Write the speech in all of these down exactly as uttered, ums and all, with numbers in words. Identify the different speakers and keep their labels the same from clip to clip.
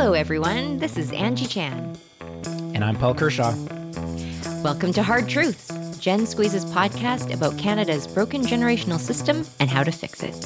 Speaker 1: Hello, everyone. This is Angie Chan.
Speaker 2: And I'm Paul Kershaw.
Speaker 1: Welcome to Hard Truths, Gen Squeeze's podcast about Canada's broken generational system and how to fix it.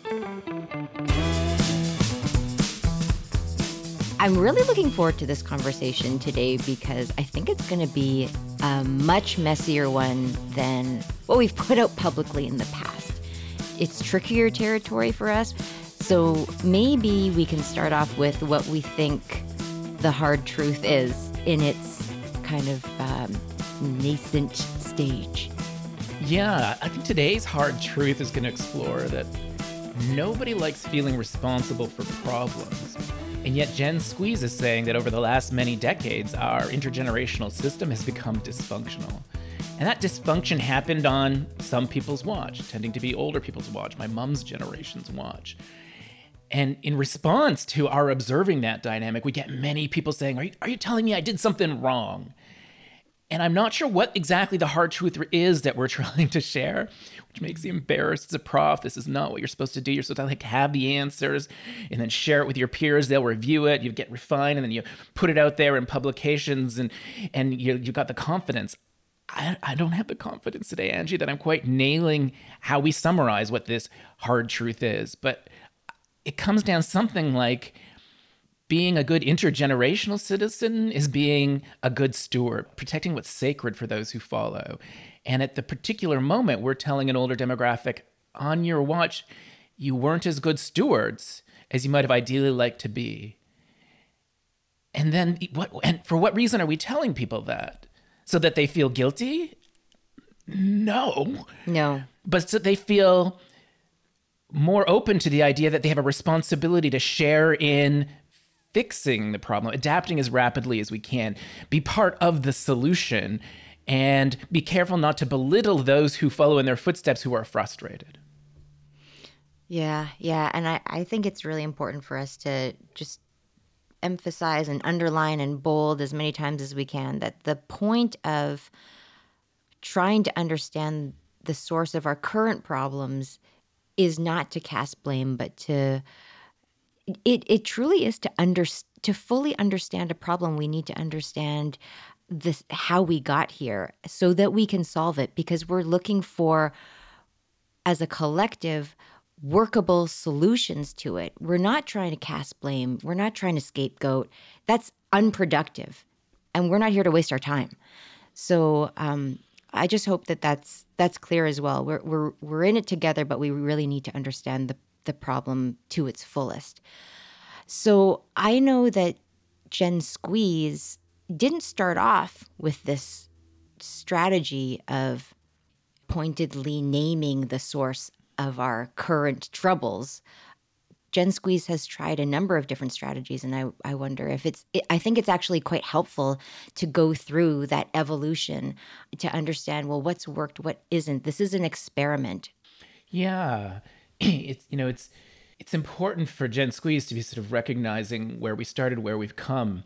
Speaker 1: I'm really looking forward to this conversation today because I think it's going to be a much messier one than what we've put out publicly in the past. It's trickier territory for us, so maybe we can start off with what we think the hard truth is in its kind of um, nascent stage.
Speaker 2: Yeah, I think today's hard truth is going to explore that nobody likes feeling responsible for problems. And yet Gen Squeeze is saying that over the last many decades, our intergenerational system has become dysfunctional. And that dysfunction happened on some people's watch, tending to be older people's watch, my mom's generation's watch. And in response to our observing that dynamic, we get many people saying, are you, are you telling me I did something wrong? And I'm not sure what exactly the hard truth is that we're trying to share, which makes me embarrassed as a prof. This is not what you're supposed to do. You're supposed to like have the answers and then share it with your peers. They'll review it. You get refined and then you put it out there in publications and, and you, you got the confidence. I, I don't have the confidence today, Angie, that I'm quite nailing how we summarize what this hard truth is. But it comes down something like being a good intergenerational citizen is being a good steward, protecting what's sacred for those who follow. And at the particular moment, we're telling an older demographic, on your watch, you weren't as good stewards as you might have ideally liked to be. And then what? And for what reason are we telling people that? So that they feel guilty? No.
Speaker 1: No.
Speaker 2: But so they feel more open to the idea that they have a responsibility to share in fixing the problem, adapting as rapidly as we can, be part of the solution, and be careful not to belittle those who follow in their footsteps who are frustrated.
Speaker 1: Yeah, yeah. And I, I think it's really important for us to just emphasize and underline and bold as many times as we can that the point of trying to understand the source of our current problems is not to cast blame, but to it it truly is to under to fully understand a problem. We need to understand this how we got here so that we can solve it, because we're looking for, as a collective, workable solutions to it. We're not trying to cast blame. We're not trying to scapegoat. That's unproductive, and we're not here to waste our time. So um, I just hope that that's that's clear as well. We're we're we're in it together, but we really need to understand the the problem to its fullest. So I know that Gen Squeeze didn't start off with this strategy of pointedly naming the source of our current troubles. Gen Squeeze has tried a number of different strategies, and I, I wonder if it's, it, I think it's actually quite helpful to go through that evolution to understand, well, what's worked, what isn't. This is an experiment.
Speaker 2: Yeah, it's, you know, it's, it's important for Gen Squeeze to be sort of recognizing where we started, where we've come,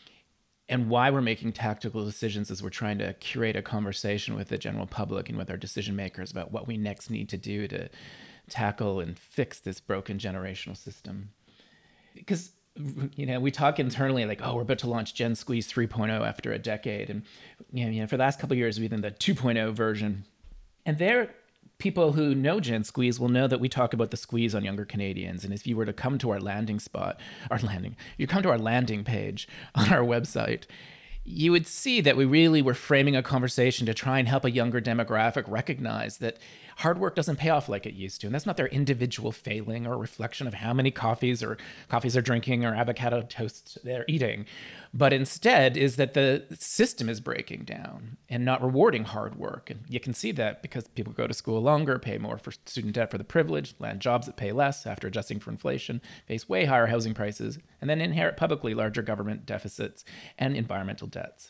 Speaker 2: and why we're making tactical decisions as we're trying to curate a conversation with the general public and with our decision makers about what we next need to do to tackle and fix this broken generational system. Because, you know, we talk internally like, oh, we're about to launch Gen Squeeze three point oh after a decade. And, you know, you know for the last couple of years, we've been the two point oh version. And there, people who know Gen Squeeze will know that we talk about the squeeze on younger Canadians. And if you were to come to our landing spot, our landing, you come to our landing page on our website, you would see that we really were framing a conversation to try and help a younger demographic recognize that hard work doesn't pay off like it used to. And that's not their individual failing or a reflection of how many coffees or coffees they're drinking or avocado toasts they're eating, but instead is that the system is breaking down and not rewarding hard work. And you can see that because people go to school longer, pay more for student debt for the privilege, land jobs that pay less after adjusting for inflation, face way higher housing prices, and then inherit publicly larger government deficits and environmental debts.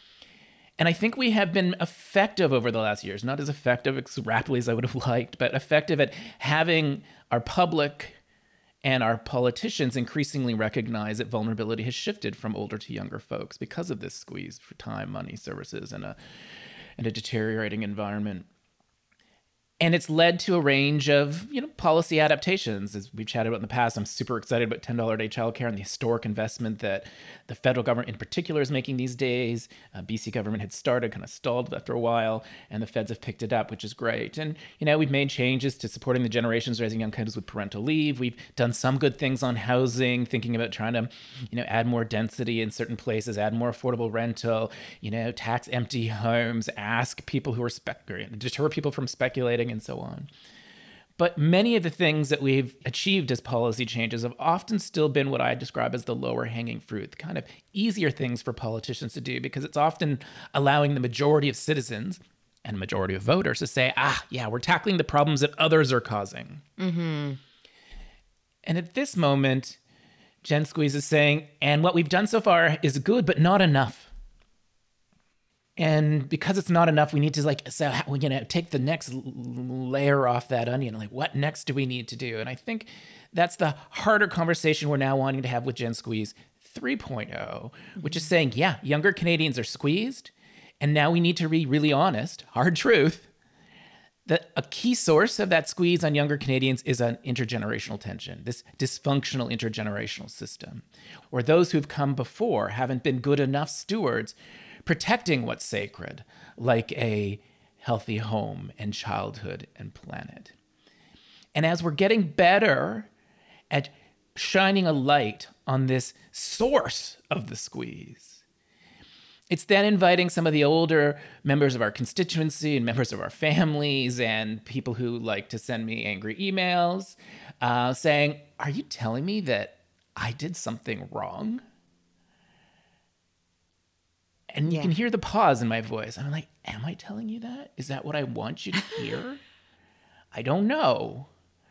Speaker 2: And I think we have been effective over the last years, not as effective as rapidly as I would have liked, but effective at having our public and our politicians increasingly recognize that vulnerability has shifted from older to younger folks because of this squeeze for time, money, services, and a, and a deteriorating environment. And it's led to a range of, you know, policy adaptations. As we've chatted about in the past, I'm super excited about ten dollars a day childcare and the historic investment that the federal government in particular is making these days. Uh, B C government had started, kind of stalled after a while, and the feds have picked it up, which is great. And, you know, we've made changes to supporting the generations raising young kids with parental leave. We've done some good things on housing, thinking about trying to, you know, add more density in certain places, add more affordable rental, you know, tax empty homes, ask people who are spec- deter people from speculating, and so on. But many of the things that we've achieved as policy changes have often still been what I describe as the lower hanging fruit, the kind of easier things for politicians to do, because it's often allowing the majority of citizens and majority of voters to say, ah, yeah, we're tackling the problems that others are causing.
Speaker 1: Mm-hmm.
Speaker 2: And at this moment, Gen Squeeze is saying, and what we've done so far is good, but not enough. And because it's not enough, we need to like, so we're going to take the next layer off that onion. Like, what next do we need to do? And I think that's the harder conversation we're now wanting to have with Gen Squeeze three point oh, which is saying, yeah, younger Canadians are squeezed. And now we need to be really honest, hard truth, that a key source of that squeeze on younger Canadians is an intergenerational tension, this dysfunctional intergenerational system, where those who've come before haven't been good enough stewards protecting what's sacred, like a healthy home and childhood and planet. And as we're getting better at shining a light on this source of the squeeze, it's then inviting some of the older members of our constituency and members of our families and people who like to send me angry emails uh, saying, are you telling me that I did something wrong? And you
Speaker 1: Yeah.
Speaker 2: can hear the pause in my voice. I'm like, am I telling you that? Is that what I want you to hear? I don't know.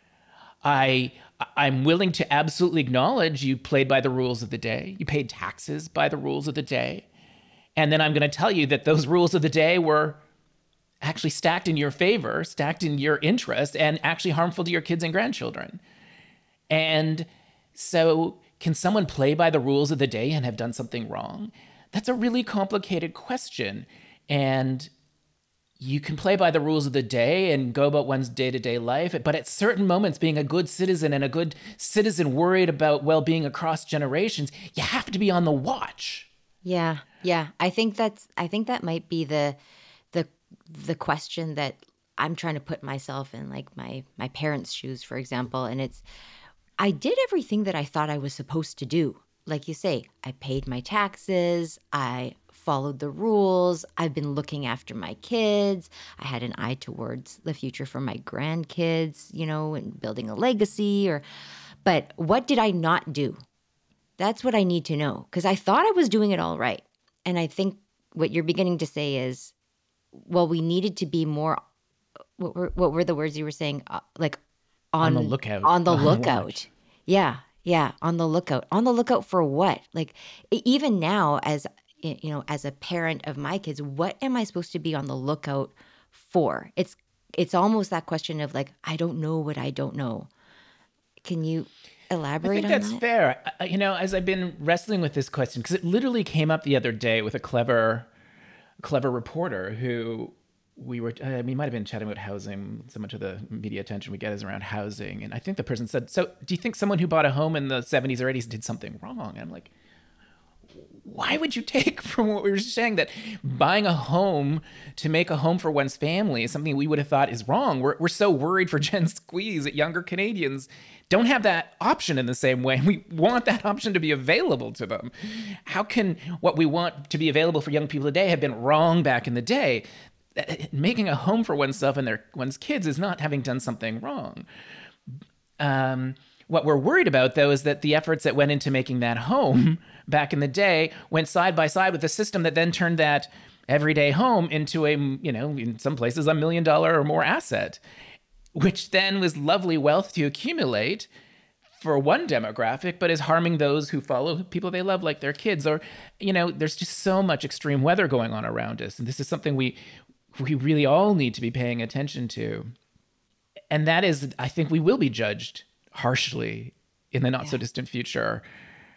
Speaker 2: I, I'm willing to absolutely acknowledge you played by the rules of the day. You paid taxes by the rules of the day. And then I'm going to tell you that those rules of the day were actually stacked in your favor, stacked in your interest, and actually harmful to your kids and grandchildren. And so can someone play by the rules of the day and have done something wrong? That's a really complicated question. And you can play by the rules of the day and go about one's day-to-day life, but at certain moments, being a good citizen and a good citizen worried about well-being across generations, you have to be on the watch.
Speaker 1: Yeah. Yeah. I think that's I think that might be the the the question that I'm trying to put myself in, like my my parents' shoes, for example. And it's I did everything that I thought I was supposed to do. Like you say, I paid my taxes, I followed the rules, I've been looking after my kids, I had an eye towards the future for my grandkids, you know, and building a legacy or but what did I not do? That's what I need to know, because I thought I was doing it all right. And I think what you're beginning to say is, well, we needed to be more, what were, what were the words you were saying? Uh, like
Speaker 2: On
Speaker 1: on,
Speaker 2: the lookout.
Speaker 1: on the
Speaker 2: On the
Speaker 1: lookout.
Speaker 2: watch.
Speaker 1: Yeah. Yeah. On the lookout. On the lookout for what? Like e- even now as, y- you know, as a parent of my kids, what am I supposed to be on the lookout for? It's, it's almost that question of like, I don't know what I don't know. Can you
Speaker 2: I
Speaker 1: elaborate
Speaker 2: think
Speaker 1: on
Speaker 2: that's
Speaker 1: that?
Speaker 2: fair. I- You know, as I've been wrestling with this question, because it literally came up the other day with a clever, clever reporter who we were, uh, we might have been chatting about housing. So much of the media attention we get is around housing. And I think the person said, so do you think someone who bought a home in the seventies or eighties did something wrong? And I'm like, why would you take from what we were saying that buying a home to make a home for one's family is something we would have thought is wrong? We're, we're so worried for Gen Squeeze that younger Canadians don't have that option in the same way. We want that option to be available to them. How can what we want to be available for young people today have been wrong back in the day? Making a home for oneself and their one's kids is not having done something wrong. Um, what we're worried about, though, is that the efforts that went into making that home back in the day went side by side with a system that then turned that everyday home into a, you know, in some places, a million dollar or more asset, which then was lovely wealth to accumulate for one demographic, but is harming those who follow people they love, like their kids. Or, you know, there's just so much extreme weather going on around us. And this is something we we really all need to be paying attention to. And that is, I think we will be judged harshly in the not so distant future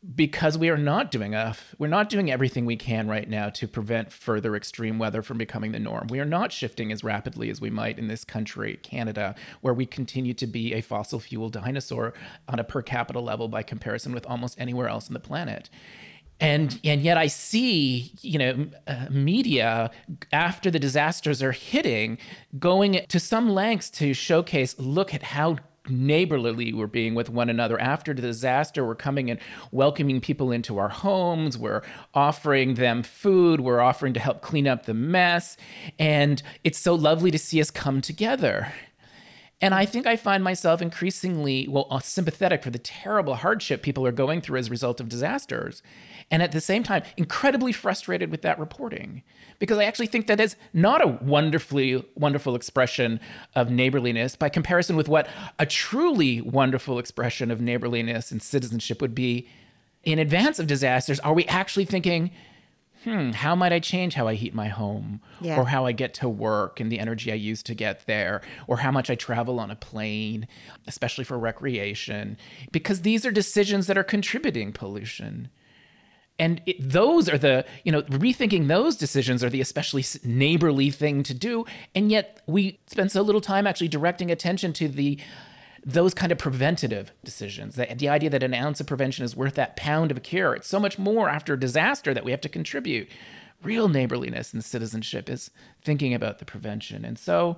Speaker 2: because we are not doing enough. We're not doing everything we can right now to prevent further extreme weather from becoming the norm. We are not shifting as rapidly as we might in this country, Canada, where we continue to be a fossil fuel dinosaur on a per capita level by comparison with almost anywhere else on the planet. And and yet I see, you know, uh, media after the disasters are hitting, going to some lengths to showcase, look at how neighborly we're being with one another. After the disaster, we're coming and welcoming people into our homes. We're offering them food. We're offering to help clean up the mess. And it's so lovely to see us come together. And I think I find myself increasingly, well, sympathetic for the terrible hardship people are going through as a result of disasters. And at the same time, incredibly frustrated with that reporting. Because I actually think that is not a wonderfully wonderful expression of neighborliness by comparison with what a truly wonderful expression of neighborliness and citizenship would be in advance of disasters. Are we actually thinking, hmm, how might I change how I heat my home?
Speaker 1: Yeah.
Speaker 2: Or how I get to work and the energy I use to get there? Or how much I travel on a plane, especially for recreation? Because these are decisions that are contributing pollution. And it, those are the, you know, rethinking those decisions are the especially neighborly thing to do. And yet we spend so little time actually directing attention to the those kind of preventative decisions. The, the idea that an ounce of prevention is worth that pound of a cure. It's so much more after a disaster that we have to contribute. Real neighborliness and citizenship is thinking about the prevention. And so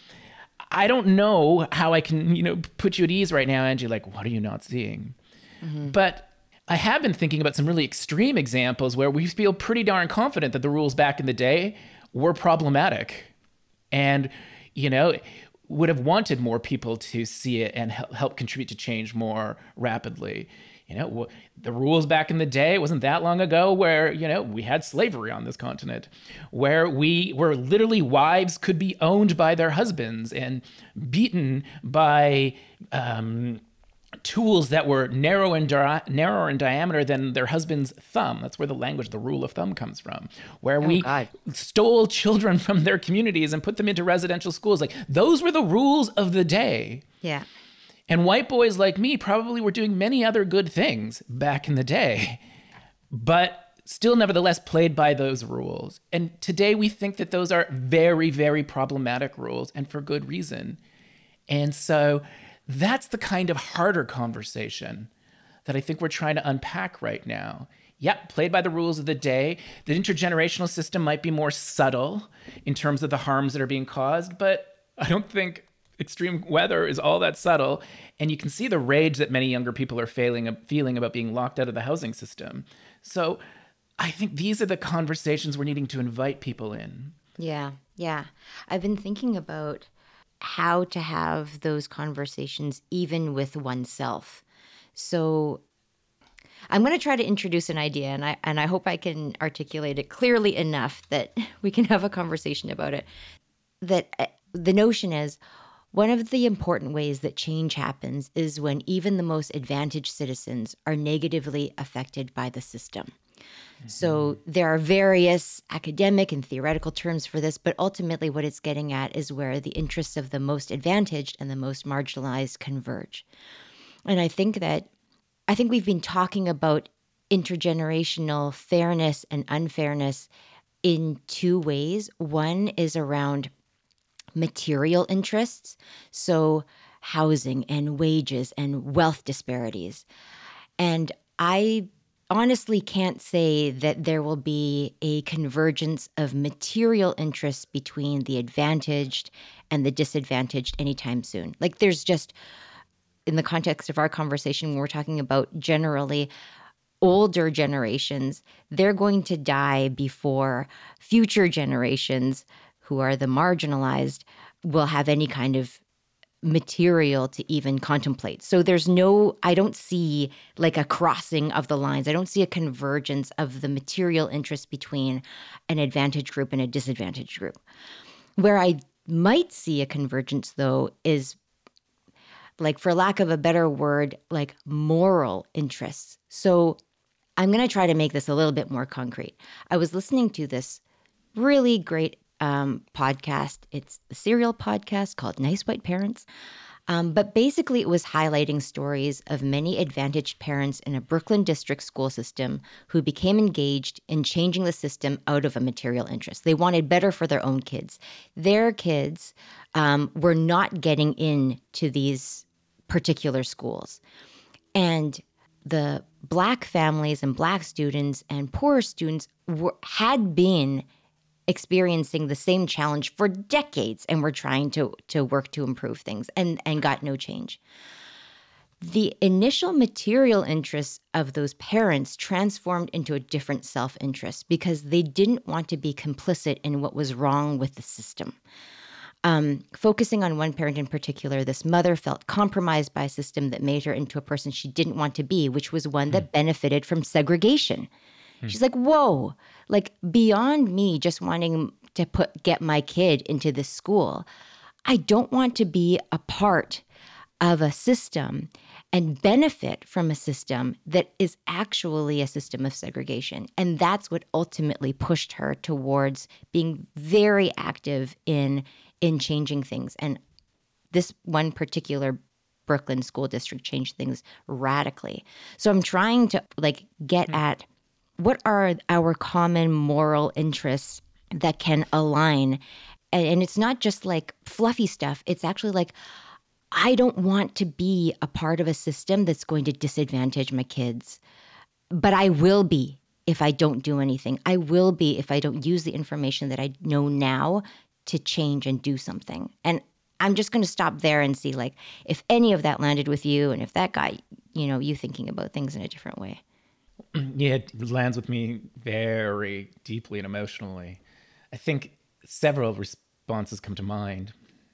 Speaker 2: I don't know how I can, you know, put you at ease right now, Angie, like, what are you not seeing? Mm-hmm. But I have been thinking about some really extreme examples where we feel pretty darn confident that the rules back in the day were problematic and, you know, would have wanted more people to see it and help contribute to change more rapidly. You know, the rules back in the day, it wasn't that long ago where, you know, we had slavery on this continent, where we where literally wives could be owned by their husbands and beaten by um, tools that were narrow and di- narrower in diameter than their husband's thumb. That's where the language, the rule of thumb, comes from, where oh, we God. stole children from their communities and put them into residential schools. Like, those were the rules of the day.
Speaker 1: Yeah.
Speaker 2: And white boys like me probably were doing many other good things back in the day, but still nevertheless played by those rules. And today we think that those are very, very problematic rules, and for good reason. And so that's the kind of harder conversation that I think we're trying to unpack right now. Yep, played by the rules of the day. The intergenerational system might be more subtle in terms of the harms that are being caused, but I don't think extreme weather is all that subtle. And you can see the rage that many younger people are failing, feeling about being locked out of the housing system. So I think these are the conversations we're needing to invite people in.
Speaker 1: Yeah, yeah. I've been thinking about how to have those conversations even with oneself. So I'm going to try to introduce an idea, and I and I hope I can articulate it clearly enough that we can have a conversation about it. That uh, the notion is, one of the important ways that change happens is when even the most advantaged citizens are negatively affected by the system. So there are various academic and theoretical terms for this, but ultimately what it's getting at is where the interests of the most advantaged and the most marginalized converge. And I think that, I think we've been talking about intergenerational fairness and unfairness in two ways. One is around material interests, so housing and wages and wealth disparities. And I honestly can't say that there will be a convergence of material interests between the advantaged and the disadvantaged anytime soon. Like, there's just, in the context of our conversation, when we're talking about generally older generations, they're going to die before future generations who are the marginalized will have any kind of material to even contemplate. So there's no, I don't see like a crossing of the lines. I don't see a convergence of the material interest between an advantaged group and a disadvantaged group. Where I might see a convergence, though, is, like, for lack of a better word, like moral interests. So I'm going to try to make this a little bit more concrete. I was listening to this really great um, podcast. It's a serial podcast called Nice White Parents. Um, but basically, it was highlighting stories of many advantaged parents in a Brooklyn district school system who became engaged in changing the system out of a material interest. They wanted better for their own kids. Their kids um, were not getting into these particular schools. And the Black families and Black students and poorer students were, had been experiencing the same challenge for decades and were trying to to work to improve things and and got no change. The initial material interests of those parents transformed into a different self-interest because they didn't want to be complicit in what was wrong with the system. Um, focusing on one parent in particular, this mother felt compromised by a system that made her into a person she didn't want to be, which was one that benefited from segregation. She's like, whoa, like beyond me just wanting to put get my kid into this school, I don't want to be a part of a system and benefit from a system that is actually a system of segregation. And that's what ultimately pushed her towards being very active in, in changing things. And this one particular Brooklyn school district changed things radically. So I'm trying to like get at what are our common moral interests that can align? And it's not just like fluffy stuff. It's actually like, I don't want to be a part of a system that's going to disadvantage my kids, but I will be if I don't do anything. I will be if I don't use the information that I know now to change and do something. And I'm just going to stop there and see like if any of that landed with you and if that got, you know, you thinking about things in a different way.
Speaker 2: Yeah, it lands with me very deeply and emotionally. I think several responses come to mind.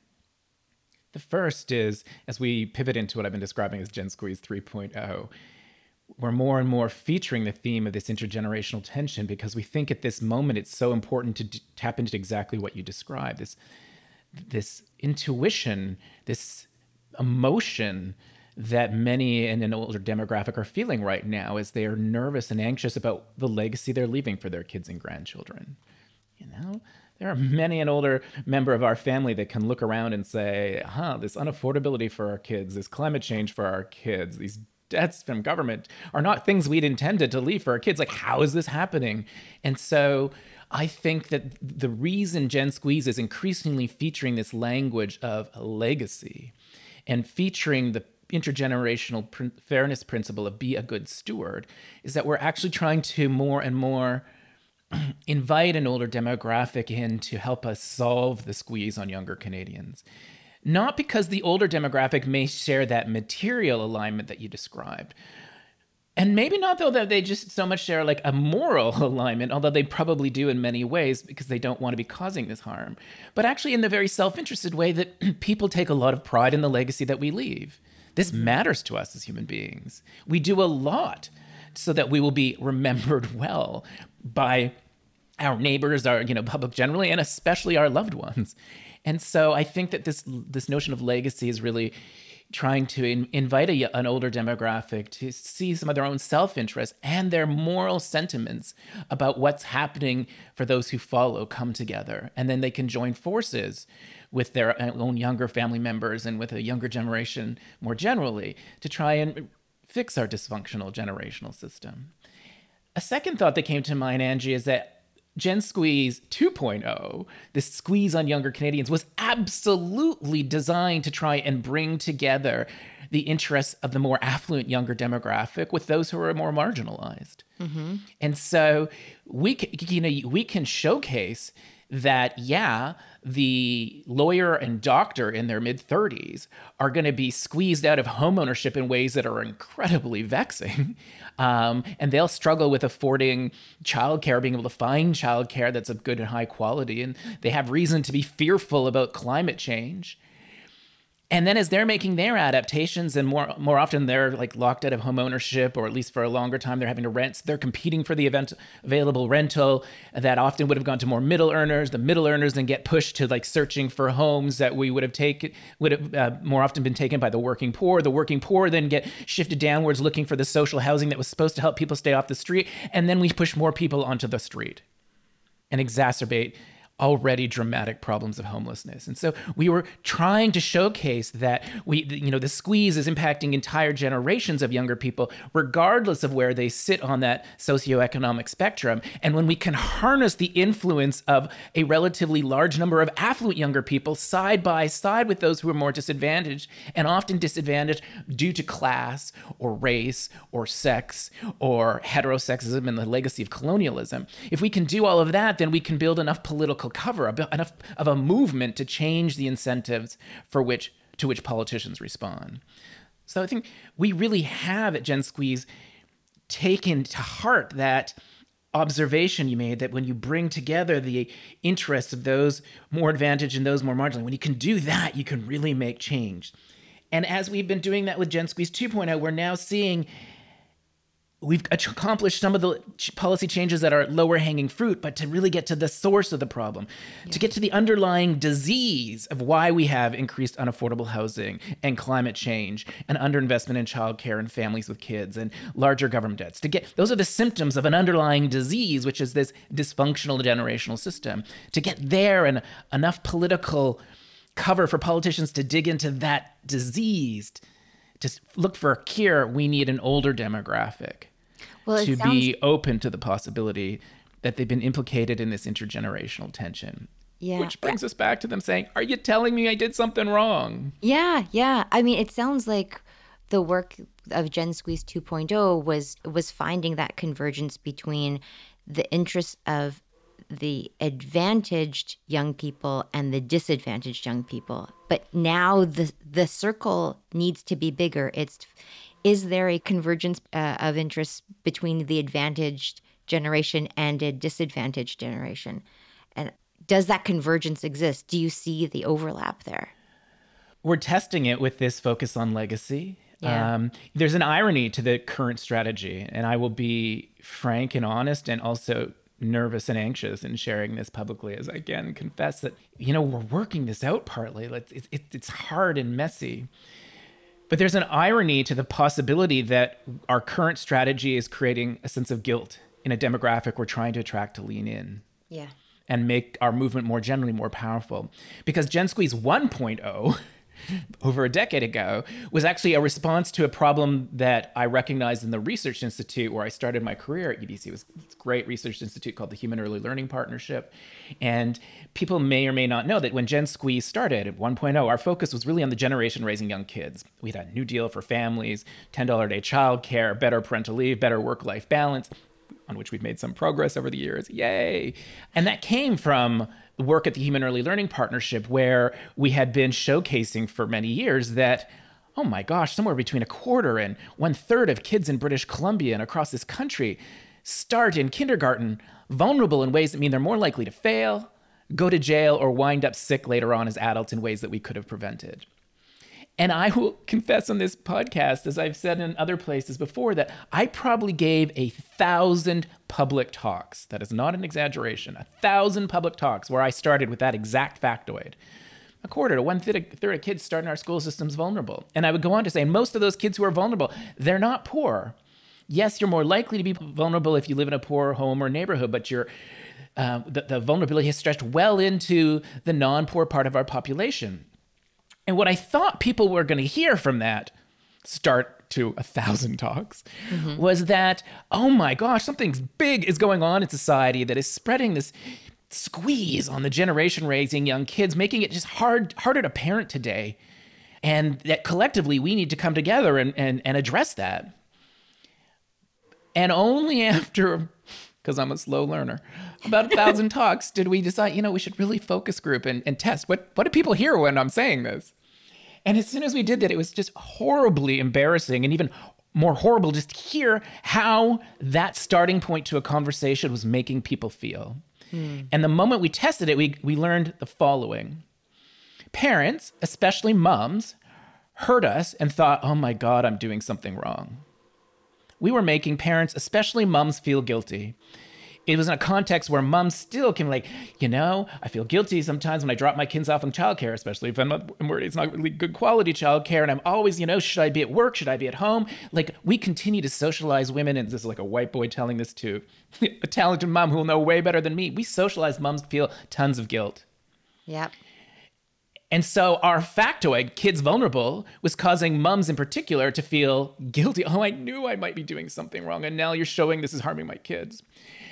Speaker 2: The first is, as we pivot into what I've been describing as Gen Squeeze three point oh, we're more and more featuring the theme of this intergenerational tension because we think at this moment it's so important to d- tap into exactly what you described, this, this intuition, this emotion that many in an older demographic are feeling right now as they are nervous and anxious about the legacy they're leaving for their kids and grandchildren. You know, there are many an older member of our family that can look around and say, huh, this unaffordability for our kids, this climate change for our kids, these debts from government are not things we'd intended to leave for our kids. Like, how is this happening? And so I think that the reason Gen Squeeze is increasingly featuring this language of legacy and featuring the intergenerational pr- fairness principle of be a good steward is that we're actually trying to more and more invite an older demographic in to help us solve the squeeze on younger Canadians. Not because the older demographic may share that material alignment that you described. And maybe not, though, that they just so much share like a moral alignment, although they probably do in many ways because they don't want to be causing this harm. But actually in the very self-interested way that people take a lot of pride in the legacy that we leave. This matters to us as human beings. We do a lot so that we will be remembered well by our neighbors, our you know public generally, and especially our loved ones. And so I think that this this notion of legacy is really trying to in, invite a, an older demographic to see some of their own self-interest and their moral sentiments about what's happening for those who follow come together. And then they can join forces with their own younger family members and with a younger generation more generally to try and fix our dysfunctional generational system. A second thought that came to mind, Angie, is that Gen Squeeze two point oh, this squeeze on younger Canadians, was absolutely designed to try and bring together the interests of the more affluent younger demographic with those who are more marginalized. Mm-hmm. And so we can, you know, we can showcase that, yeah, the lawyer and doctor in their mid-thirties are going to be squeezed out of homeownership in ways that are incredibly vexing. Um, and they'll struggle with affording childcare, being able to find childcare that's of good and high quality. And they have reason to be fearful about climate change. And then as they're making their adaptations, and more more often they're like locked out of home ownership, or at least for a longer time they're having to rent. So they're competing for the event available rental that often would have gone to more middle earners. The middle earners then get pushed to like searching for homes that we would have taken would have uh, more often been taken by the working poor. The working poor then get shifted downwards, looking for the social housing that was supposed to help people stay off the street, and then we push more people onto the street and exacerbate already dramatic problems of homelessness. And so we were trying to showcase that we, you know, the squeeze is impacting entire generations of younger people, regardless of where they sit on that socioeconomic spectrum. And when we can harness the influence of a relatively large number of affluent younger people side by side with those who are more disadvantaged, and often disadvantaged due to class or race or sex or heterosexism and the legacy of colonialism, if we can do all of that, then we can build enough political cover, enough of a movement to change the incentives for which to which politicians respond. So I think we really have at Gen Squeeze taken to heart that observation you made, that when you bring together the interests of those more advantaged and those more marginal, when you can do that, you can really make change. And as we've been doing that with Gen Squeeze two point oh, we're now seeing we've accomplished some of the policy changes that are lower hanging fruit, but to really get to the source of the problem, yeah. to get to the underlying disease of why we have increased unaffordable housing and climate change and underinvestment in childcare and families with kids and larger government debts. To get those are the symptoms of an underlying disease, which is this dysfunctional generational system. To get there and enough political cover for politicians to dig into that disease, to look for a cure, we need an older demographic. Well, to sounds... be open to the possibility that they've been implicated in this intergenerational tension. Yeah. Which brings us back to them saying, are you telling me I did something wrong?
Speaker 1: Yeah, yeah. I mean, it sounds like the work of Gen Squeeze two point oh was was finding that convergence between the interests of the advantaged young people and the disadvantaged young people. But now the the circle needs to be bigger. It's Is there a convergence uh, of interests between the advantaged generation and a disadvantaged generation? And does that convergence exist? Do you see the overlap there?
Speaker 2: We're testing it with this focus on legacy.
Speaker 1: Yeah.
Speaker 2: Um, there's an irony to the current strategy, and I will be frank and honest and also nervous and anxious in sharing this publicly, as I again confess that, you know, we're working this out partly. It's, it, it's hard and messy. But there's an irony to the possibility that our current strategy is creating a sense of guilt in a demographic we're trying to attract to lean in.
Speaker 1: Yeah.
Speaker 2: And make our movement more generally more powerful. Because Gen Squeeze one point oh, over a decade ago, was actually a response to a problem that I recognized in the Research Institute where I started my career at U B C. It was this great research institute called the Human Early Learning Partnership. And people may or may not know that when Gen Squeeze started at one point oh, our focus was really on the generation raising young kids. We had a new deal for families, ten dollars a day childcare, better parental leave, better work-life balance, on which we've made some progress over the years. Yay. And that came from the work at the Human Early Learning Partnership, where we had been showcasing for many years that, oh my gosh, somewhere between a quarter and one third of kids in British Columbia and across this country start in kindergarten vulnerable in ways that mean they're more likely to fail, go to jail, or wind up sick later on as adults in ways that we could have prevented. And I will confess on this podcast, as I've said in other places before, that I probably gave a thousand public talks. That is not an exaggeration. A thousand public talks where I started with that exact factoid. A quarter to one third of kids starting our school systems vulnerable. And I would go on to say, most of those kids who are vulnerable, they're not poor. Yes, you're more likely to be vulnerable if you live in a poor home or neighborhood, but you're, uh, the, the vulnerability has stretched well into the non-poor part of our population. And what I thought people were going to hear from that start to a thousand talks mm-hmm. was that, oh my gosh, something big is going on in society that is spreading this squeeze on the generation raising young kids, making it just hard, harder to parent today. And that collectively we need to come together and, and, and address that. And only after, because I'm a slow learner, about a thousand talks did we decide, you know, we should really focus group and, and test. What, what do people hear when I'm saying this? And as soon as we did that, it was just horribly embarrassing and even more horrible just to hear how that starting point to a conversation was making people feel. Mm. And the moment we tested it, we, we learned the following. Parents, especially moms, heard us and thought, oh my God, I'm doing something wrong. We were making parents, especially moms, feel guilty. it was in a context where moms still can like, you know, I feel guilty sometimes when I drop my kids off in childcare, especially if I'm not, it's not really good quality childcare. And I'm always, you know, should I be at work? Should I be at home? Like we continue to socialize women. And this is like a white boy telling this to a talented mom who will know way better than me. We socialize moms to feel tons of guilt.
Speaker 1: Yep.
Speaker 2: And so our factoid, kids vulnerable, was causing mums in particular to feel guilty. Oh, I knew I might be doing something wrong. And now you're showing this is harming my kids.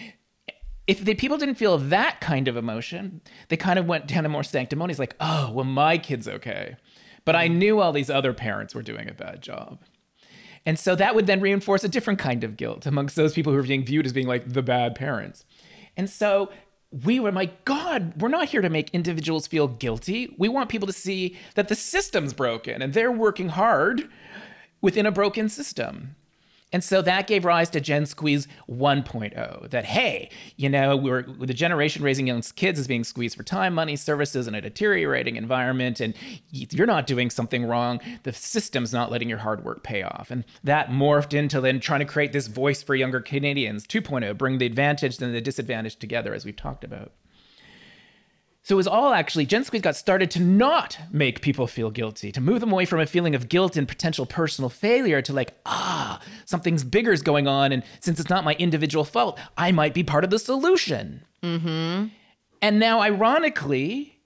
Speaker 2: If the people didn't feel that kind of emotion, they kind of went down to more sanctimonious, like, oh, well, my kid's okay. But I knew all these other parents were doing a bad job. And so that would then reinforce a different kind of guilt amongst those people who are being viewed as being like the bad parents. And so we were like, God, we're not here to make individuals feel guilty. We want people to see that the system's broken and they're working hard within a broken system. And so that gave rise to Gen Squeeze one point oh, that, hey, you know, we're the generation raising young kids is being squeezed for time, money, services, in a deteriorating environment, and you're not doing something wrong. The system's not letting your hard work pay off. And that morphed into then trying to create this voice for younger Canadians two point oh, bring the advantage and the disadvantage together, as we've talked about. So it was all actually, Gen Squeeze got started to not make people feel guilty, to move them away from a feeling of guilt and potential personal failure to like, ah, something's bigger is going on. And since it's not my individual fault, I might be part of the solution.
Speaker 1: Mm-hmm.
Speaker 2: And now, ironically,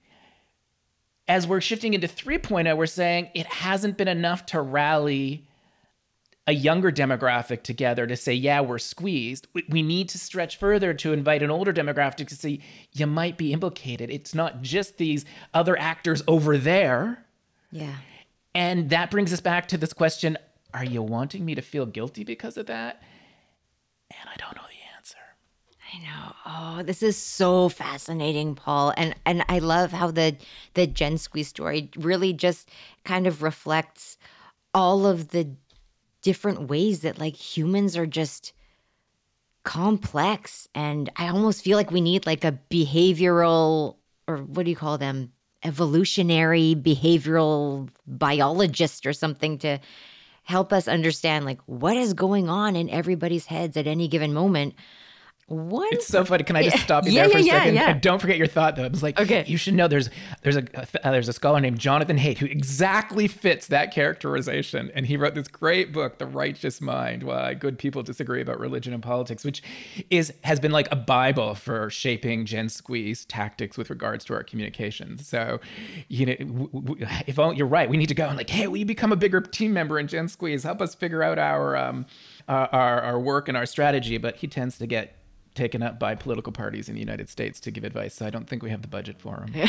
Speaker 2: as we're shifting into three point oh, we're saying it hasn't been enough to rally a younger demographic together to say, yeah, we're squeezed. We need to stretch further to invite an older demographic to say, you might be implicated. It's not just these other actors over there.
Speaker 1: Yeah.
Speaker 2: And that brings us back to this question, are you wanting me to feel guilty because of that? And I don't know the answer.
Speaker 1: I know. Oh, this is so fascinating, Paul. And and I love how the the Gen Squeeze story really just kind of reflects all of the different ways that like humans are just complex. And I almost feel like we need like a behavioral, or what do you call them? Evolutionary behavioral biologist or something to help us understand like what is going on in everybody's heads at any given moment. One,
Speaker 2: it's so funny. Can I just stop you
Speaker 1: yeah,
Speaker 2: there for
Speaker 1: yeah,
Speaker 2: a
Speaker 1: yeah,
Speaker 2: second?
Speaker 1: yeah.
Speaker 2: And don't forget your thought, though. It was like,
Speaker 1: okay.
Speaker 2: You should know there's there's a uh, there's a scholar named Jonathan Haidt who exactly fits that characterization. And he wrote this great book, The Righteous Mind, Why Good People Disagree About Religion and Politics, which is has been like a Bible for shaping Gen Squeeze tactics with regards to our communications. So, you know, w- w- if all, you're right, we need to go and like, hey, will you become a bigger team member in Gen Squeeze? Help us figure out our um our, our, our work and our strategy. But he tends to get taken up by political parties in the United States to give advice. So I don't think we have the budget for him.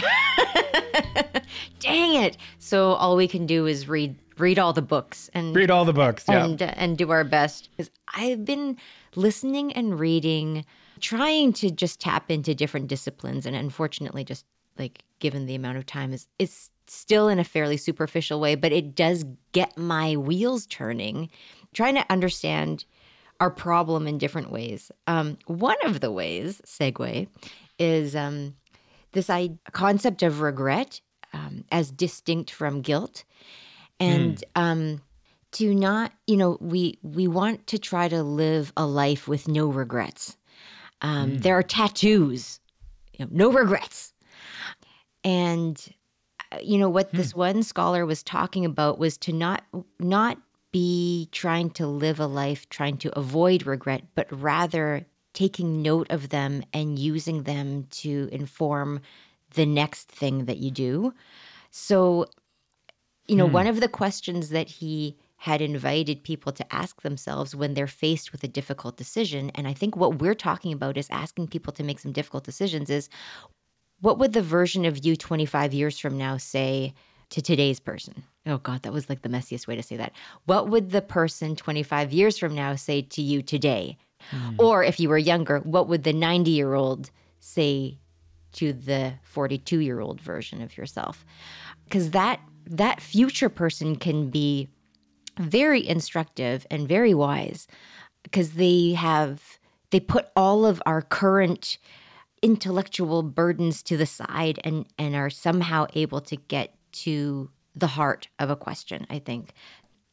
Speaker 1: Dang it. So all we can do is read read all the books and
Speaker 2: read all the books, yeah.
Speaker 1: And and do our best. Because I've been listening and reading, trying to just tap into different disciplines, and unfortunately just like given the amount of time is is still in a fairly superficial way, but it does get my wheels turning, trying to understand our problem in different ways. Um, one of the ways, segue, is um, this I- concept of regret um, as distinct from guilt. And mm. um, to not, you know, we we want to try to live a life with no regrets. Um, mm. There are tattoos, you know, no regrets. And, you know, what mm. this one scholar was talking about was to not not be trying to live a life trying to avoid regret, but rather taking note of them and using them to inform the next thing that you do. So, you know, hmm. one of the questions that he had invited people to ask themselves when they're faced with a difficult decision, and I think what we're talking about is asking people to make some difficult decisions, is what would the version of you twenty-five years from now say to today's person? Oh God, that was like the messiest way to say that. What would the person twenty-five years from now say to you today? Mm. Or if you were younger, what would the ninety-year-old say to the forty-two-year-old version of yourself? Because that that future person can be very instructive and very wise, because they have they put all of our current intellectual burdens to the side and and are somehow able to get to the heart of a question, I think.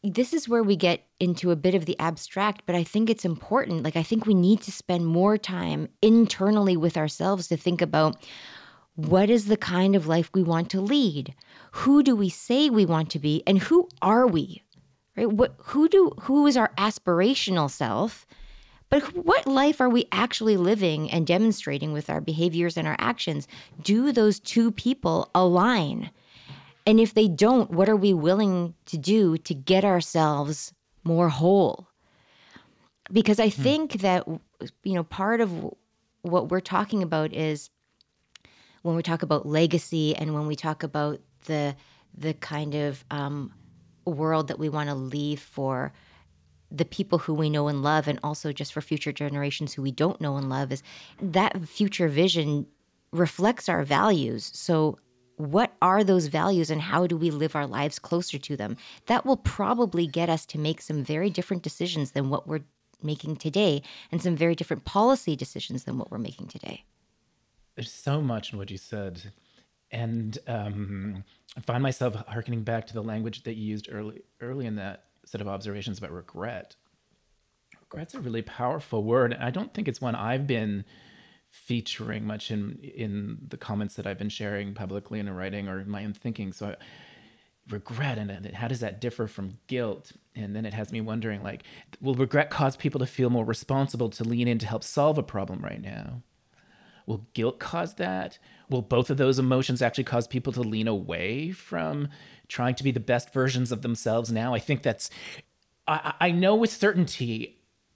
Speaker 1: this is where we get into a bit of the abstract, but I think it's important. Like, I think we need to spend more time internally with ourselves to think about what is the kind of life we want to lead? Who do we say we want to be? And who are we? Right? What, who do, who is our aspirational self? But what life are we actually living and demonstrating with our behaviors and our actions? Do those two people align? And if they don't, what are we willing to do to get ourselves more whole? Because I
Speaker 2: Hmm.
Speaker 1: think that, you know, part of what we're talking about is when we talk about legacy and when we talk about the the kind of um, world that we want to leave for the people who we know and love, and also just for future generations who we don't know and love, is that future vision reflects our values. So what are those values and how do we live our lives closer to them? That will probably get us to make some very different decisions than what we're making today, and some very different policy decisions than what we're making today.
Speaker 2: There's so much in what you said. And um, I find myself harkening back to the language that you used early, early in that set of observations about regret. Regret's a really powerful word. And I don't think it's one I've been featuring much in in the comments that I've been sharing publicly in a writing or in my own thinking. So I, regret and and how does that differ from guilt? And then it has me wondering, like, will regret cause people to feel more responsible to lean in to help solve a problem right now? Will guilt cause that? Will both of those emotions actually cause people to lean away from trying to be the best versions of themselves now? I think that's, I, I know with certainty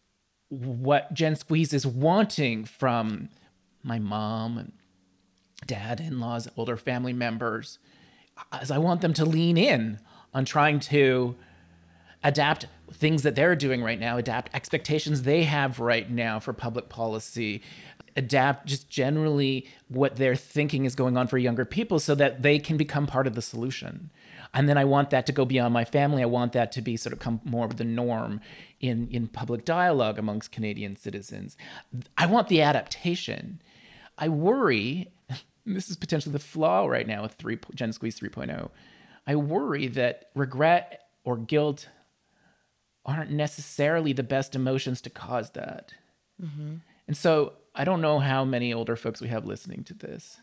Speaker 2: what Gen Squeeze is wanting from my mom and dad, in laws, older family members, as I want them to lean in on trying to adapt things that they're doing right now, adapt expectations they have right now for public policy, adapt just generally what they're thinking is going on for younger people so that they can become part of the solution. And then I want that to go beyond my family. I want that to be sort of come more of the norm in, in public dialogue amongst Canadian citizens. I want the adaptation. I worry, and this is potentially the flaw right now with three, Gen Squeeze 3.0, I worry that regret or guilt aren't necessarily the best emotions to cause that.
Speaker 1: Mm-hmm.
Speaker 2: And so I don't know how many older folks we have listening to this.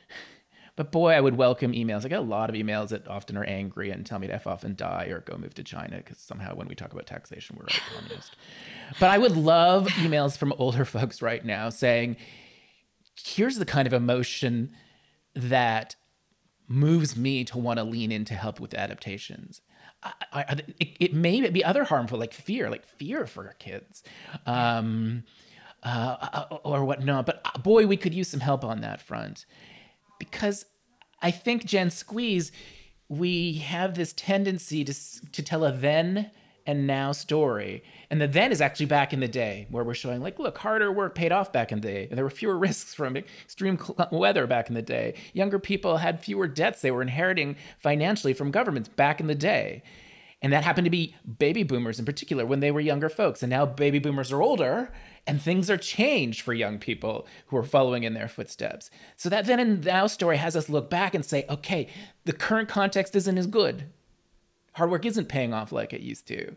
Speaker 2: But boy, I would welcome emails. I get a lot of emails that often are angry and tell me to F off and die or go move to China because somehow when we talk about taxation, we're all communist. But I would love emails from older folks right now saying, here's the kind of emotion that moves me to want to lean in to help with adaptations. I, I, it, it may be other harmful, like fear, like fear for kids. Um, uh, or whatnot. But boy, we could use some help on that front. Because I think Gen Squeeze, we have this tendency to to tell a then and now story. And the then is actually back in the day where we're showing like, look, harder work paid off back in the day. And there were fewer risks from extreme weather back in the day. Younger people had fewer debts they were inheriting financially from governments back in the day. And that happened to be baby boomers in particular when they were younger folks. And now baby boomers are older and things are changed for young people who are following in their footsteps. So that then and now story has us look back and say, okay, the current context isn't as good. Hard work isn't paying off like it used to.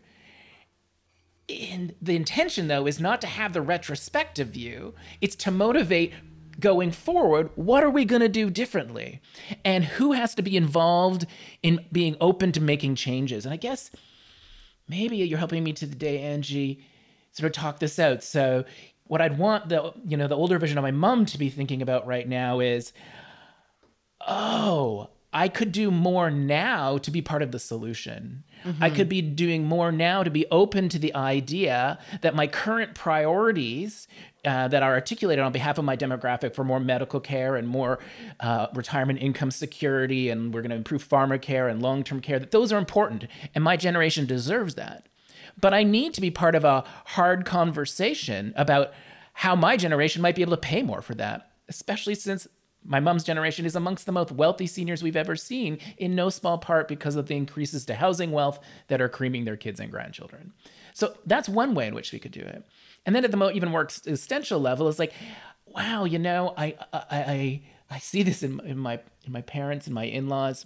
Speaker 2: And the intention, though, is not to have the retrospective view. It's to motivate going forward, what are we going to do differently? And who has to be involved in being open to making changes? And I guess maybe you're helping me today, Angie, sort of talk this out. So what I'd want the, you know, the older version of my mom to be thinking about right now is, oh, I could do more now to be part of the solution. I
Speaker 1: Mm-hmm.
Speaker 2: could be doing more now to be open to the idea that my current priorities uh, that are articulated on behalf of my demographic for more medical care and more uh, retirement income security, and we're going to improve farmer care and long-term care, that those are important, and my generation deserves that. But I need to be part of a hard conversation about how my generation might be able to pay more for that, especially since my mom's generation is amongst the most wealthy seniors we've ever seen, in no small part because of the increases to housing wealth that are creaming their kids and grandchildren. So that's one way in which we could do it. And then at the mo- even more existential level, it's like, wow, you know, I I I, I see this in, in my in my parents and my in-laws.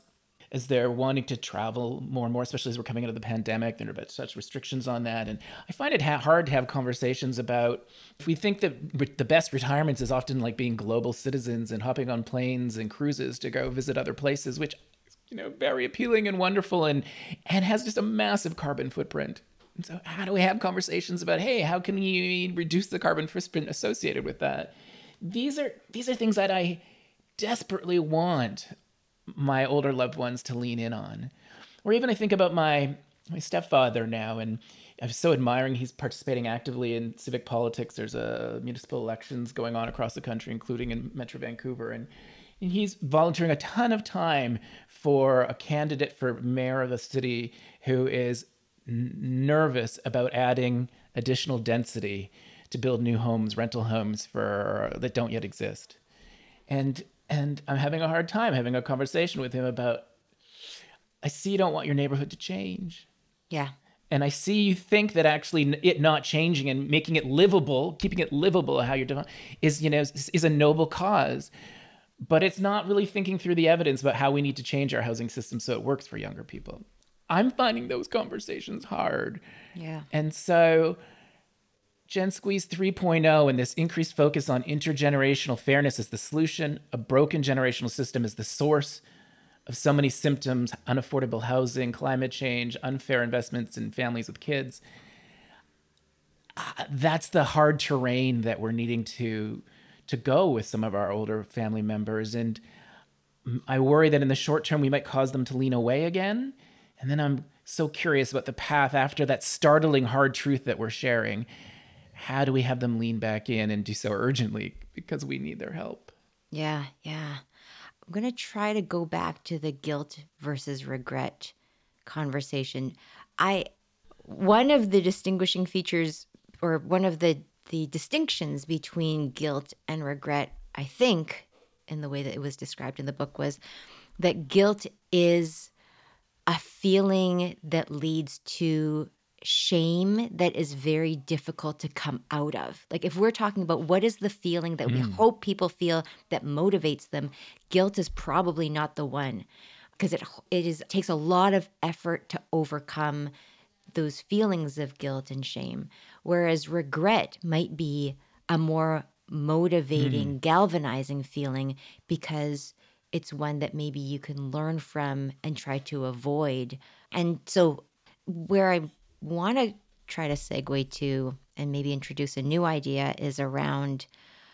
Speaker 2: as they're wanting to travel more and more, especially as we're coming out of the pandemic. There are such restrictions on that. And I find it ha- hard to have conversations about, if we think that re- the best retirements is often like being global citizens and hopping on planes and cruises to go visit other places, which, you know, very appealing and wonderful, and, and has just a massive carbon footprint. And so how do we have conversations about, hey, how can we reduce the carbon footprint associated with that? These are these are things that I desperately want my older loved ones to lean in on. Or even I think about my my stepfather now, and I'm so admiring. He's participating actively in civic politics. There's a municipal elections going on across the country, including in Metro Vancouver, and, and he's volunteering a ton of time for a candidate for mayor of the city who is n- nervous about adding additional density to build new homes, rental homes for that don't yet exist. And and I'm having a hard time having a conversation with him about, I see you don't want your neighborhood to change.
Speaker 1: Yeah.
Speaker 2: And I see you think that actually it not changing and making it livable, keeping it livable, how you're doing, is, you know, is, is a noble cause. But it's not really thinking through the evidence about how we need to change our housing system so it works for younger people. I'm finding those conversations hard.
Speaker 1: Yeah.
Speaker 2: And so Gen Squeeze 3.0 and this increased focus on intergenerational fairness is the solution. A broken generational system is the source of so many symptoms: unaffordable housing, climate change, unfair investments in families with kids. Uh, that's the hard terrain that we're needing to to go with some of our older family members. And I worry that in the short term, we might cause them to lean away again. And then I'm so curious about the path after that startling hard truth that we're sharing. How do we have them lean back in and do so urgently because we need their help?
Speaker 1: Yeah. Yeah. I'm going to try to go back to the guilt versus regret conversation. I one of the distinguishing features, or one of the the distinctions between guilt and regret, I think, in the way that it was described in the book, was that guilt is a feeling that leads to shame that is very difficult to come out of. Like, if we're talking about what is the feeling that we
Speaker 2: Mm.
Speaker 1: hope people feel that motivates them, guilt is probably not the one, because it it is takes a lot of effort to overcome those feelings of guilt and shame. Whereas regret might be a more
Speaker 2: Mm.
Speaker 1: motivating, galvanizing feeling, because it's one that maybe you can learn from and try to avoid. And so, where I want to try to segue to and maybe introduce a new idea is around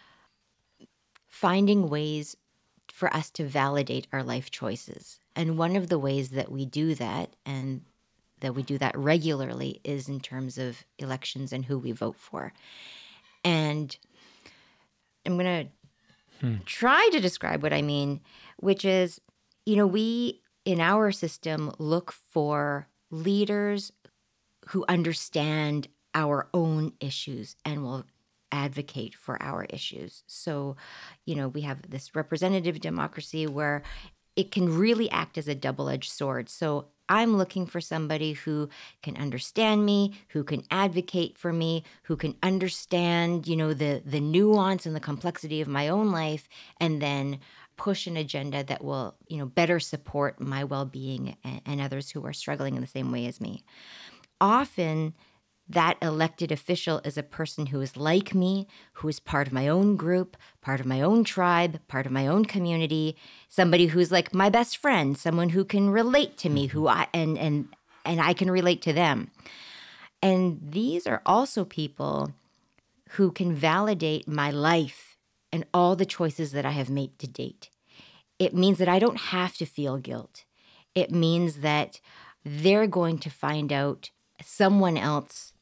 Speaker 1: finding ways for us to validate our life choices. And one of the ways that we do that, and that we do that regularly, is in terms of elections and who we vote for. And I'm going to
Speaker 2: Mm.
Speaker 1: try to describe what I mean, which is, you know, we in our system look for leaders who understand our own issues and will advocate for our issues. So, you know, we have this representative democracy where it can really act as a double-edged sword. So I'm looking for somebody who can understand me, who can advocate for me, who can understand, you know, the the nuance and the complexity of my own life, and then push an agenda that will, you know, better support my well-being and, and others who are struggling in the same way as me. Often that elected official is a person who is like me, who is part of my own group, part of my own tribe, part of my own community, somebody who's like my best friend, someone who can relate to me,
Speaker 2: Mm-hmm.
Speaker 1: who I and and and I can relate to them. And these are also people who can validate my life and all the choices that I have made to date. It means that I don't have to feel guilt. It means that they're going to find out someone else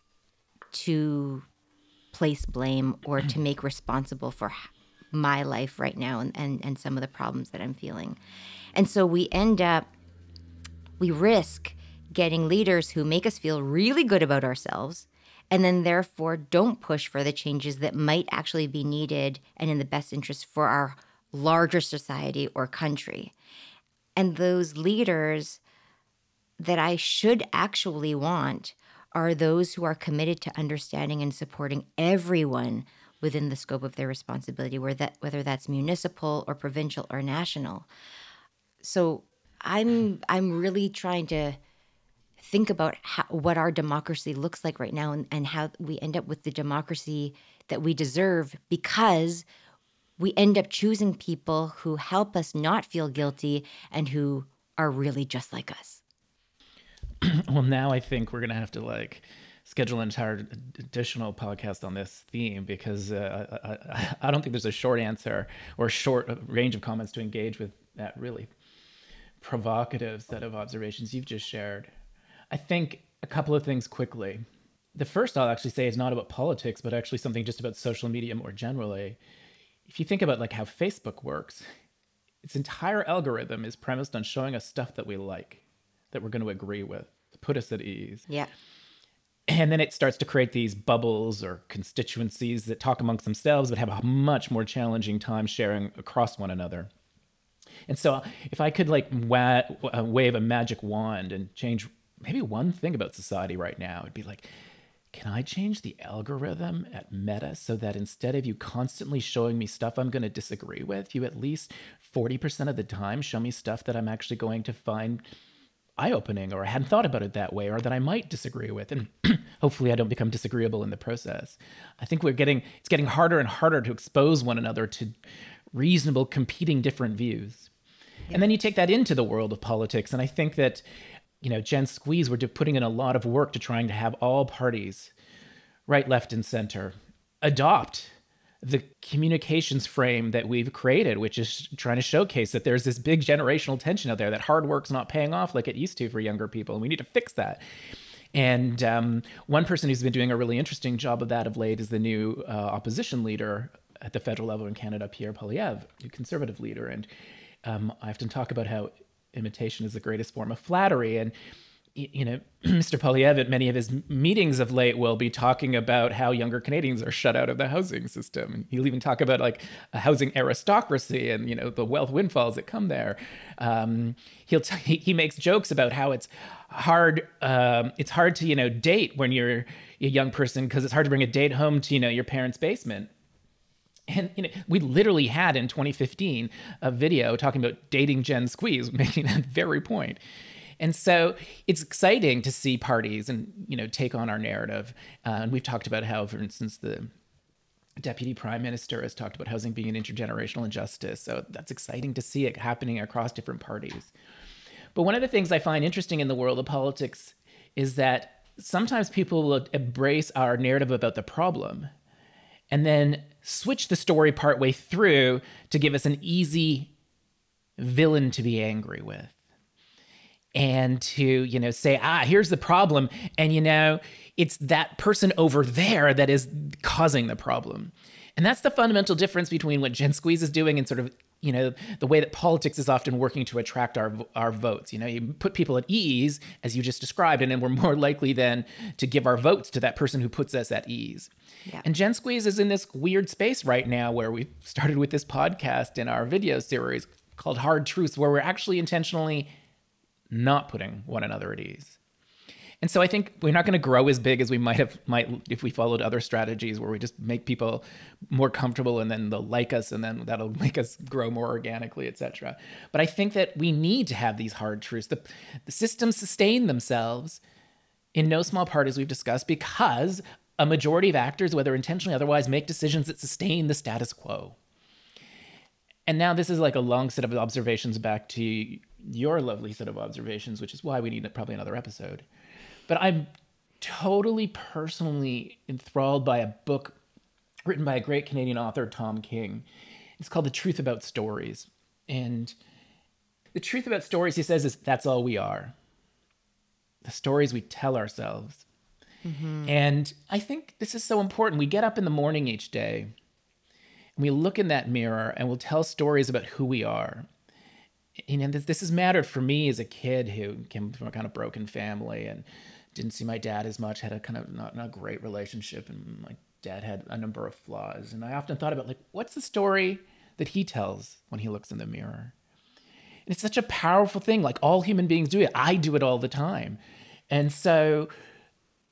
Speaker 1: to place blame or to make responsible for h- my life right now, and, and, and some of the problems that I'm feeling. And so we end up, we risk getting leaders who make us feel really good about ourselves, and then therefore don't push for the changes that might actually be needed and in the best interest for our larger society or country. And those leaders that I should actually want are those who are committed to understanding and supporting everyone within the scope of their responsibility, where that, whether that's municipal or provincial or national. So I'm I'm really trying to think about how, what our democracy looks like right now, and, and how we end up with the democracy that we deserve, because we end up choosing people who help us not feel guilty and who are really just like us.
Speaker 2: Well, now I think we're gonna have to like schedule an entire additional podcast on this theme, because uh, I, I, I don't think there's a short answer or a short range of comments to engage with that really provocative set of observations you've just shared. I think a couple of things quickly. The first I'll actually say is not about politics, but actually something just about social media more generally. If you think about like how Facebook works, its entire algorithm is premised on showing us stuff that we like, that we're going to agree with, to put us at ease.
Speaker 1: Yeah.
Speaker 2: And then it starts to create these bubbles or constituencies that talk amongst themselves, but have a much more challenging time sharing across one another. And so if I could like wa- uh, wave a magic wand and change maybe one thing about society right now, it'd be like, can I change the algorithm at Meta so that instead of you constantly showing me stuff I'm going to disagree with, you at least forty percent of the time show me stuff that I'm actually going to find eye-opening, or I hadn't thought about it that way, or that I might disagree with, and hopefully I don't become disagreeable in the process. I think we're getting, it's getting harder and harder to expose one another to reasonable competing different views. Yeah. And then you take that into the world of politics, and I think that, you know, Gen Squeeze, we're putting in a lot of work to trying to have all parties, right, left, and center, adopt the communications frame that we've created, which is trying to showcase that there's this big generational tension out there, that hard work's not paying off like it used to for younger people, and we need to fix that. And um, one person who's been doing a really interesting job of that of late is the new uh, opposition leader at the federal level in Canada, Pierre Poilievre, new conservative leader. And um, I often talk about how imitation is the greatest form of flattery. And, you know, Mister Poilievre at many of his meetings of late will be talking about how younger Canadians are shut out of the housing system. And he'll even talk about like a housing aristocracy and, you know, the wealth windfalls that come there. Um, he'll t- he, he makes jokes about how it's hard. Um, it's hard to, you know, date when you're a young person, because it's hard to bring a date home to, you know, your parents' basement. And, you know, we literally had in twenty fifteen a video talking about dating Gen Squeeze, making that very point. And so it's exciting to see parties and, you know, take on our narrative. Uh, and we've talked about how, for instance, the Deputy Prime Minister has talked about housing being an intergenerational injustice. So that's exciting to see it happening across different parties. But one of the things I find interesting in the world of politics is that sometimes people will embrace our narrative about the problem and then switch the story partway through to give us an easy villain to be angry with. And to, you know, say, ah, here's the problem. And, you know, it's that person over there that is causing the problem. And that's the fundamental difference between what Gen Squeeze is doing and sort of, you know, the way that politics is often working to attract our our votes. You know, you put people at ease, as you just described, and then we're more likely then to give our votes to that person who puts us at ease. Yeah. And Gen Squeeze is in this weird space right now where we started with this podcast in our video series called Hard Truths, where we're actually intentionally not putting one another at ease. And so I think we're not going to grow as big as we might have might if we followed other strategies where we just make people more comfortable and then they'll like us and then that'll make us grow more organically, et cetera. But I think that we need to have these hard truths. The, the systems sustain themselves in no small part, as we've discussed, because a majority of actors, whether intentionally or otherwise, make decisions that sustain the status quo. And now this is like a long set of observations back to your lovely set of observations, which is why we need probably another episode. But I'm totally personally enthralled by a book written by a great Canadian author, Tom King. It's called The Truth About Stories. And the truth about stories, he says, is that's all we are. The stories we tell ourselves. Mm-hmm. And I think this is so important. We get up in the morning each day and we look in that mirror and we'll tell stories about who we are. You know, this, this has mattered for me as a kid who came from a kind of broken family and didn't see my dad as much, had a kind of not, not a great relationship, and my dad had a number of flaws. And I often thought about, like, what's the story that he tells when he looks in the mirror? And it's such a powerful thing. Like, all human beings do it. I do it all the time. And so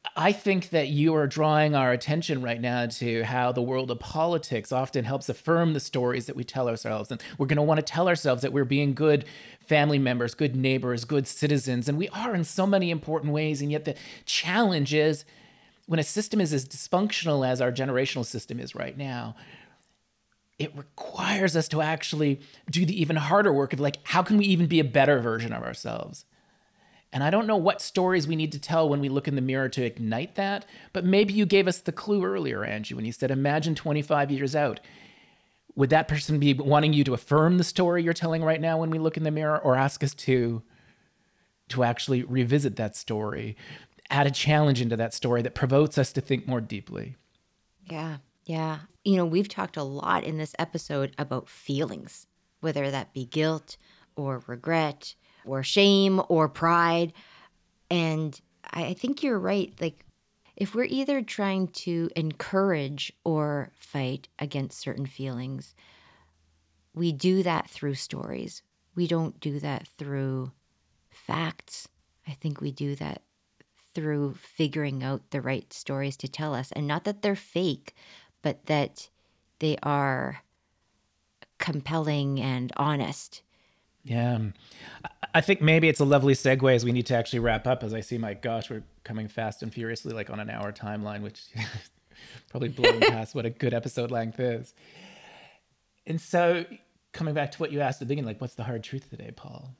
Speaker 2: I think that you are drawing our attention right now to how the world of politics often helps affirm the stories that we tell ourselves. And we're going to want to tell ourselves that we're being good family members, good neighbors, good citizens. And we are in so many important ways. And yet the challenge is when a system is as dysfunctional as our generational system is right now, it requires us to actually do the even harder work of like, how can we even be a better version of ourselves? And I don't know what stories we need to tell when we look in the mirror to ignite that, but maybe you gave us the clue earlier, Angie, when you said, imagine twenty-five years out. Would that person be wanting you to affirm the story you're telling right now when we look in the mirror, or ask us to, to actually revisit that story, add a challenge into that story that provokes us to think more deeply?
Speaker 1: Yeah, yeah. You know, we've talked a lot in this episode about feelings, whether that be guilt or regret or shame or pride. And I I think you're right. Like, if we're either trying to encourage or fight against certain feelings, we do that through stories. We don't do that through facts. I think we do that through figuring out the right stories to tell us. And not that they're fake, but that they are compelling and honest.
Speaker 2: Yeah. um, I- I think maybe it's a lovely segue as we need to actually wrap up, as I see, my gosh, we're coming fast and furiously like on an hour timeline, which probably blowing past what a good episode length is. And so coming back to what you asked at the beginning, like, what's the hard truth today, Paul?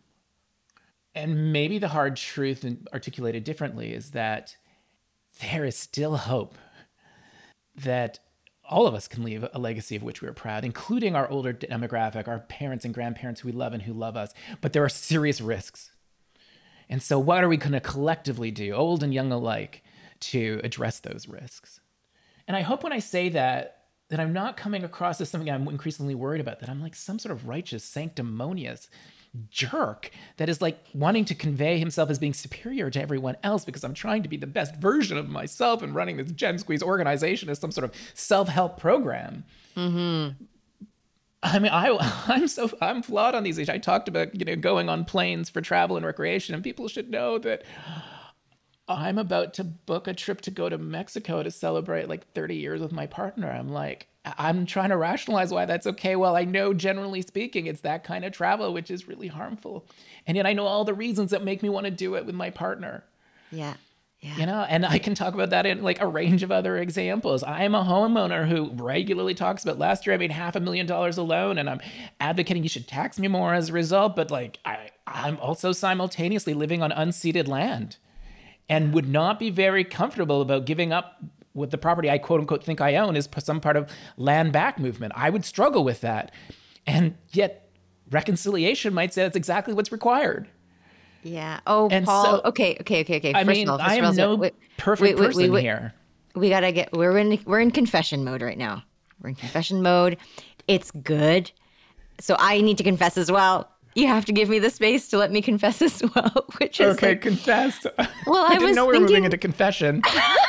Speaker 2: And maybe the hard truth, and articulated differently, is that there is still hope that all of us can leave a legacy of which we are proud, including our older demographic, our parents and grandparents who we love and who love us. But there are serious risks. And so what are we going to collectively do, old and young alike, to address those risks? And I hope when I say that, that I'm not coming across as something I'm increasingly worried about, that I'm like some sort of righteous, sanctimonious jerk that is like wanting to convey himself as being superior to everyone else because I'm trying to be the best version of myself and running this Gen Squeeze organization as some sort of self-help program.
Speaker 1: Mm-hmm.
Speaker 2: I mean, I, I'm so, I'm flawed on these issues. I talked about, you know, going on planes for travel and recreation, and people should know that I'm about to book a trip to go to Mexico to celebrate like thirty years with my partner. I'm like, I'm trying to rationalize why that's okay. Well, I know generally speaking, it's that kind of travel, which is really harmful. And yet I know all the reasons that make me want to do it with my partner.
Speaker 1: Yeah. Yeah.
Speaker 2: You know, and I can talk about that in like a range of other examples. I'm a homeowner who regularly talks about last year I made half a million dollars alone, and I'm advocating you should tax me more as a result. But like, I, I'm also simultaneously living on unceded land and would not be very comfortable about giving up with the property I quote unquote think I own as some part of land back movement. I would struggle with that. And yet reconciliation might say that's exactly what's required.
Speaker 1: Yeah. Oh,
Speaker 2: And
Speaker 1: Paul.
Speaker 2: so,
Speaker 1: Okay. Okay. Okay. Okay.
Speaker 2: I
Speaker 1: First
Speaker 2: mean,
Speaker 1: of all,
Speaker 2: I
Speaker 1: first of
Speaker 2: am
Speaker 1: all, so
Speaker 2: no
Speaker 1: wait,
Speaker 2: perfect
Speaker 1: wait, wait,
Speaker 2: person
Speaker 1: wait,
Speaker 2: here.
Speaker 1: we gotta get. We're in. We're in confession mode right now. We're in confession mode. It's good. So I need to confess as well. You have to give me the space to let me confess as well. Which is
Speaker 2: Okay,
Speaker 1: like,
Speaker 2: confessed.
Speaker 1: well,
Speaker 2: I
Speaker 1: I,
Speaker 2: didn't
Speaker 1: was
Speaker 2: know we were
Speaker 1: thinking.
Speaker 2: moving into confession.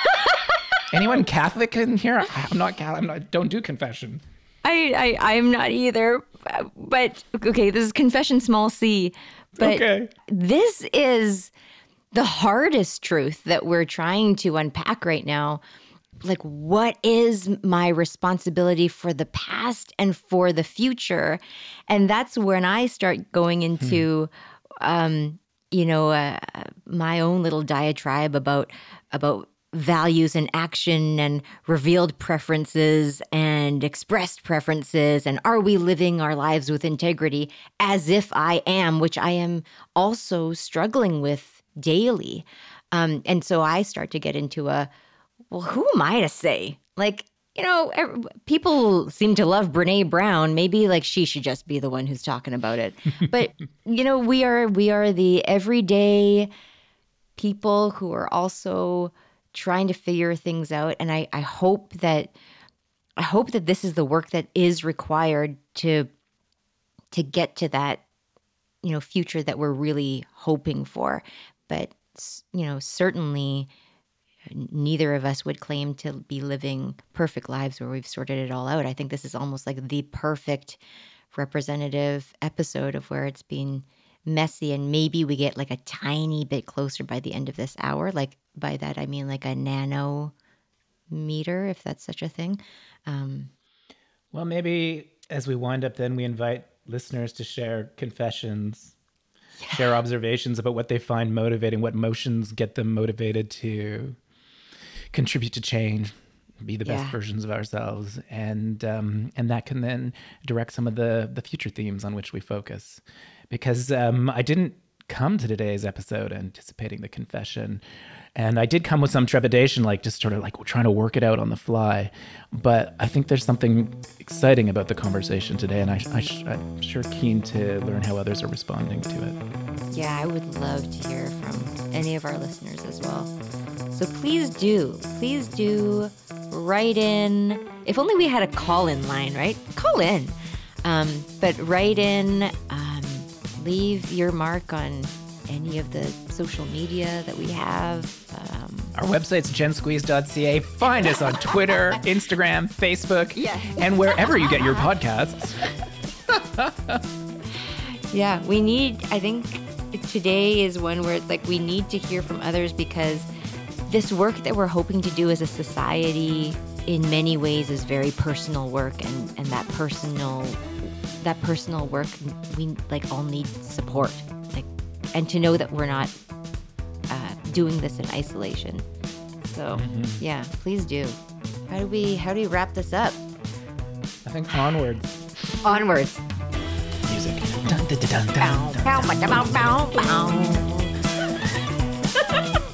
Speaker 2: Anyone Catholic in here? I'm not Catholic. I'm not, don't do confession.
Speaker 1: I, I I'm not either. But okay, this is confession small c. But
Speaker 2: Okay.
Speaker 1: this is the hardest truth that we're trying to unpack right now. Like, what is my responsibility for the past and for the future? And that's when I start going into, um, you know, uh, my own little diatribe about about values and action and revealed preferences and expressed preferences, and are we living our lives with integrity, as if I am, which I am also struggling with daily. Um, and so I start to get into a, well, who am I to say? Like, you know, ev- people seem to love Brene Brown. Maybe like she should just be the one who's talking about it. But you know, we are we are the everyday people who are also trying to figure things out. And I, I hope that I hope that this is the work that is required to to get to that, you know, future that we're really hoping for. But s- you know, certainly neither of us would claim to be living perfect lives where we've sorted it all out. I think this is almost like the perfect representative episode of where it's been messy, and maybe we get like a tiny bit closer by the end of this hour. Like by that, I mean like a nanometer, if that's such a thing. Um,
Speaker 2: Well, maybe as we wind up, then we invite listeners to share confessions, share observations about what they find motivating, what motions get them motivated to contribute to change, be the best
Speaker 1: Yeah.
Speaker 2: versions of ourselves, and um, and that can then direct some of the the future themes on which we focus. Because um, I didn't come to today's episode anticipating the confession, and I did come with some trepidation, like just sort of like trying to work it out on the fly. But I think there's something exciting about the conversation today, and I, I, I'm sure keen to learn how others are responding to it.
Speaker 1: Yeah, I would love to hear from any of our listeners as well. So please do, please do write in. If only we had a call-in line, right? Call in. Um, but write in, um, leave your mark on any of the social media that we have. Um,
Speaker 2: Our website's gen squeeze dot c a. Find us on Twitter, Instagram, Facebook,
Speaker 1: Yes.
Speaker 2: and wherever you get your podcasts.
Speaker 1: Yeah, we need, I think today is one where it's like we need to hear from others, because this work that we're hoping to do as a society in many ways is very personal work, and, and that personal that personal work, we like all need support, like, and to know that we're not uh, doing this in isolation. So
Speaker 2: Mm-hmm.
Speaker 1: yeah, please do. How do we how do we wrap this up?
Speaker 2: I think onwards.
Speaker 1: Onwards.
Speaker 2: Music. Dun, dun, dun, dun, dun, dun.
Speaker 1: Bow, bow, bow, bow, bow, bow.